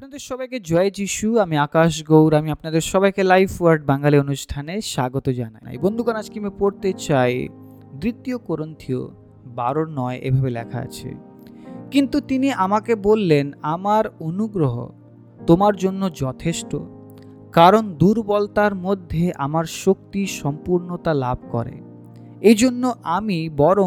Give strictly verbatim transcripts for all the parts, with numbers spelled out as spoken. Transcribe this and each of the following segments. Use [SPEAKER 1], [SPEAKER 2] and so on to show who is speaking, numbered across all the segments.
[SPEAKER 1] আপনাদের সবাইকে জয় যিশু। আমি আকাশ গৌর। আমি আপনাদের সবাইকে লাইফ ওয়ার্ড বাঙালি অনুষ্ঠানে স্বাগত জানাই। বন্ধুগণ, আজকে আমি পড়তে চাই দ্বিতীয় কোরিন্থীয় বারোর নয়। এভাবে লেখা আছে, কিন্তু তিনি আমাকে বললেন, আমার অনুগ্রহ তোমার জন্য যথেষ্ট, কারণ দুর্বলতার মধ্যে আমার শক্তি সম্পূর্ণতা লাভ করে। এই জন্য আমি বরং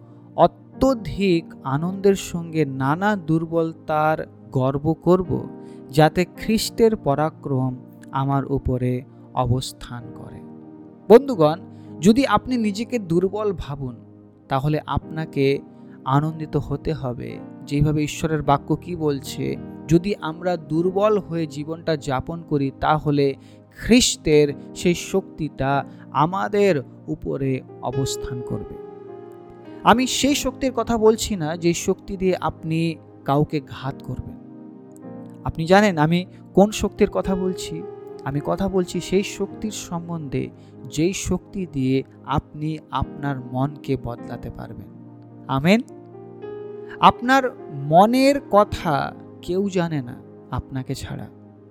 [SPEAKER 1] অত্যধিক আনন্দের সঙ্গে নানা দুর্বলতার গর্ব করব, যাতে খ্রিস্টের পরাক্রম আমার উপরে অবস্থান করে। বন্ধুগণ, যদি আপনি নিজেকে দুর্বল ভাবুন, তাহলে আপনাকে আনন্দিত হতে হবে। যেভাবে ঈশ্বরের বাক্য কি বলছে, যদি আমরা দুর্বল হয়ে জীবনটা যাপন করি, তাহলে খ্রিস্টের সেই শক্তিটা আমাদের উপরে অবস্থান করবে। আমি সেই শক্তির কথা বলছি না যে শক্তি দিয়ে আপনি কাউকে ঘাত করবেন। আপনি জানেন আমি কোন শক্তির কথা বলছি? আমি কথা বলছি সেই শক্তির সম্বন্ধে, যেই শক্তি দিয়ে আপনি আপনার মনকে বদলাতে পারবেন। আমেন। আপনার মনের কথা কেউ জানে না আপনাকে ছাড়া।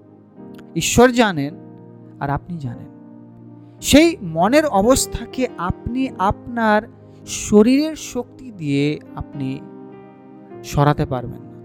[SPEAKER 1] ঈশ্বর জানেন আর আপনি জানেন। সেই মনের অবস্থাকে আপনি আপনার শরীরের শক্তি দিয়ে আপনি সরাতে পারবেন না।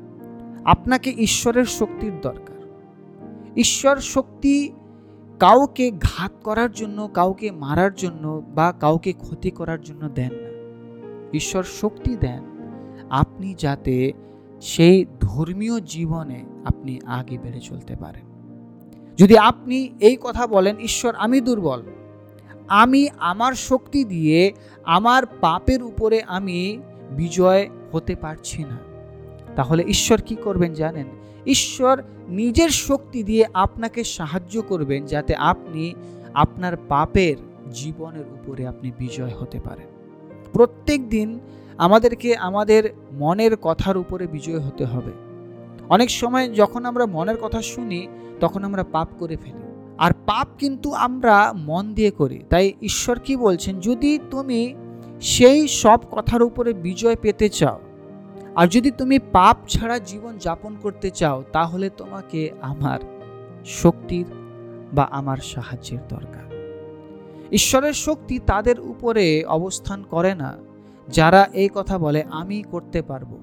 [SPEAKER 1] আপনাকে ঈশ্বরের শক্তির দরকার। ঈশ্বর শক্তি কাউকে ঘাত করার জন্য, কাউকে মারার জন্য বা কাউকে ক্ষতি করার জন্য দেন না। ঈশ্বর শক্তি দেন আপনি যাতে সেই ধর্মীয় জীবনে আপনি আগে বেড়ে চলতে পারেন। যদি আপনি এই কথা বলেন, ঈশ্বর আমি দুর্বল, আমি আমার শক্তি দিয়ে আমার পাপের উপরে আমি বিজয় হতে পারছি না, তাহলে ঈশ্বর কি করবেন জানেন? ঈশ্বর নিজের শক্তি দিয়ে আপনাকে সাহায্য করবেন, যাতে আপনি আপনার পাপের জীবনের উপরে আপনি বিজয় হতে পারেন। প্রত্যেক দিন আমাদেরকে আমাদের মনের কথার উপরে বিজয় হতে হবে। অনেক সময় যখন আমরা মনের কথা শুনি, তখন আমরা পাপ করে ফেলি, আর পাপ কিন্তু আমরা মন দিয়ে করি। তাই ঈশ্বর কি বলছেন, যদি তুমি সেই সব কথার উপরে বিজয় পেতে চাও, আর যদি তুমি পাপ ছাড়া জীবন যাপন করতে চাও, তাহলে তোমাকে আমার শক্তির বা আমার সাহায্যের দরকার। ঈশ্বরের শক্তি তাদের উপরে অবস্থান করে না যারা এই কথা বলে, আমি করতে পারবো,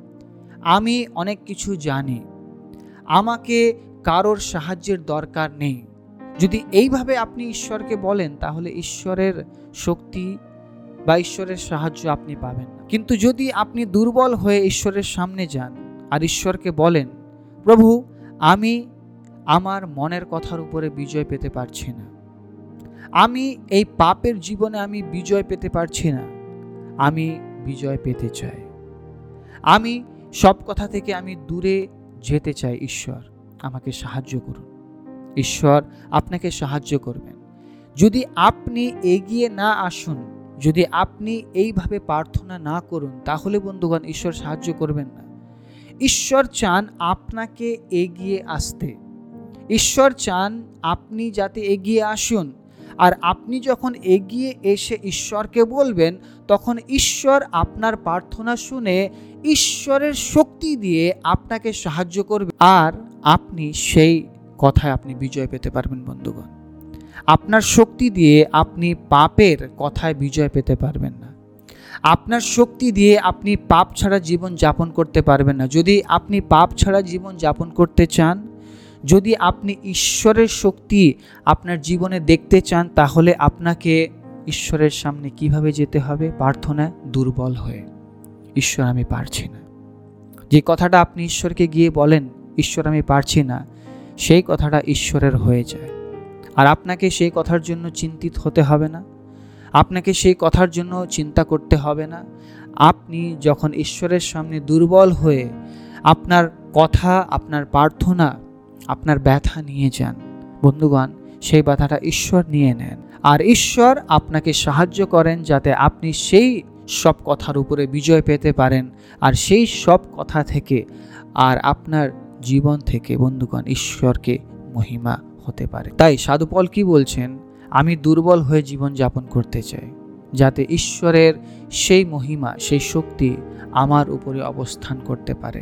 [SPEAKER 1] আমি অনেক কিছু জানি, আমাকে কারোর সাহায্যের দরকার নেই। যদি এইভাবে আপনি ঈশ্বরকে বলেন, তাহলে ঈশ্বরের শক্তি বা ঈশ্বরের সাহায্য আপনি পাবেন না। কিন্তু যদি আপনি দুর্বল হয়ে ঈশ্বরের সামনে যান আর ঈশ্বরকে বলেন, প্রভু আমি আমার মনের কথার উপরে বিজয় পেতে পারছি না, আমি এই পাপের জীবনে আমি বিজয় পেতে পারছি না, আমি বিজয় পেতে চাই, আমি সব কথা থেকে আমি দূরে যেতে চাই, ঈশ্বর আমাকে সাহায্য করুন। ঈশ্বর আপনাকে সাহায্য করবেন। যদি আপনি এগিয়ে না আসুন, যদি আপনি এইভাবে প্রার্থনা না করুন, তাহলে বন্ধুগণ ঈশ্বর সাহায্য করবেন না। ঈশ্বর চান আপনাকে এগিয়ে আসতে। ঈশ্বর চান আপনি যাতে এগিয়ে আসুন, আর আপনি যখন এগিয়ে এসে ঈশ্বরকে বলবেন, তখন ঈশ্বর আপনার প্রার্থনা শুনে ঈশ্বরের শক্তি দিয়ে আপনাকে সাহায্য করবে, আর আপনি সেই কথায় আপনি বিজয় পেতে পারবেন। বন্ধুগণ, আপনার শক্তি দিয়ে আপনি পাপের কথায় বিজয় পেতে পারবেন না। আপনার শক্তি দিয়ে আপনি পাপ ছাড়া জীবন যাপন করতে পারবেন না। যদি আপনি পাপ ছাড়া জীবন যাপন করতে চান, যদি আপনি ঈশ্বরের শক্তি আপনার জীবনে দেখতে চান, তাহলে আপনাকে ঈশ্বরের সামনে কিভাবে যেতে হবে? প্রার্থনায় দুর্বল হয়ে, ঈশ্বর আমি পারছি না। যে কথাটা আপনি ঈশ্বরকে গিয়ে বলেন, ঈশ্বর আমি পারছি না, সেই কথাটা ঈশ্বরের হয়ে যায়। আর আপনাকে সেই কথার জন্য চিন্তিত হতে হবে না, আপনাকে সেই কথার জন্য চিন্তা করতে হবে না। আপনি যখন ঈশ্বরের সামনে দুর্বল হয়ে আপনার কথা, আপনার প্রার্থনা, আপনার ব্যথা নিয়ে যান, বন্ধুগণ সেই ব্যথাটা ঈশ্বর নিয়ে নেন, আর ঈশ্বর আপনাকে সাহায্য করেন যাতে আপনি সেই সব কথার উপরে বিজয় পেতে পারেন, আর সেই সব কথা থেকে আর আপনার জীবন থেকে বন্ধুগণ ঈশ্বরকে মহিমা হতে পারে। তাই সাধু পল কি বলছেন? আমি দুর্বল হয়ে জীবন যাপন করতে চাই, যাতে ঈশ্বরের সেই মহিমা, সেই শক্তি আমার উপরে অবস্থান করতে পারে।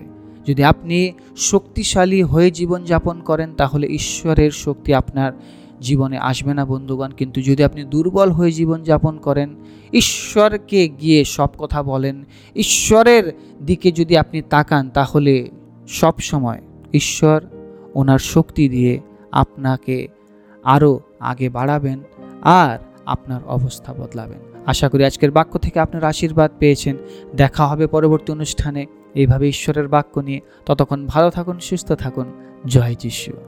[SPEAKER 1] যদি আপনি শক্তিশালী হয়ে জীবনযাপন করেন তাহলে ঈশ্বরের শক্তি আপনার জীবনে আসবে না বন্ধুগণ। কিন্তু যদি আপনি দুর্বল হয়ে জীবনযাপন করেন, ঈশ্বরকে গিয়ে সব কথা বলেন, ঈশ্বরের দিকে যদি আপনি তাকান, তাহলে সব সময় ঈশ্বর ওনার শক্তি দিয়ে আপনাকে আরও আগে বাড়াবেন আর আপনার অবস্থা বদলাবেন। আশা করি আজকের বাক্য থেকে আপনার আশীর্বাদ পেয়েছেন। দেখা হবে পরবর্তী অনুষ্ঠানে এইভাবে ঈশ্বরের বাক্য নিয়ে। ততক্ষণ ভালো থাকুন, সুস্থ থাকুন। জয় যিশু।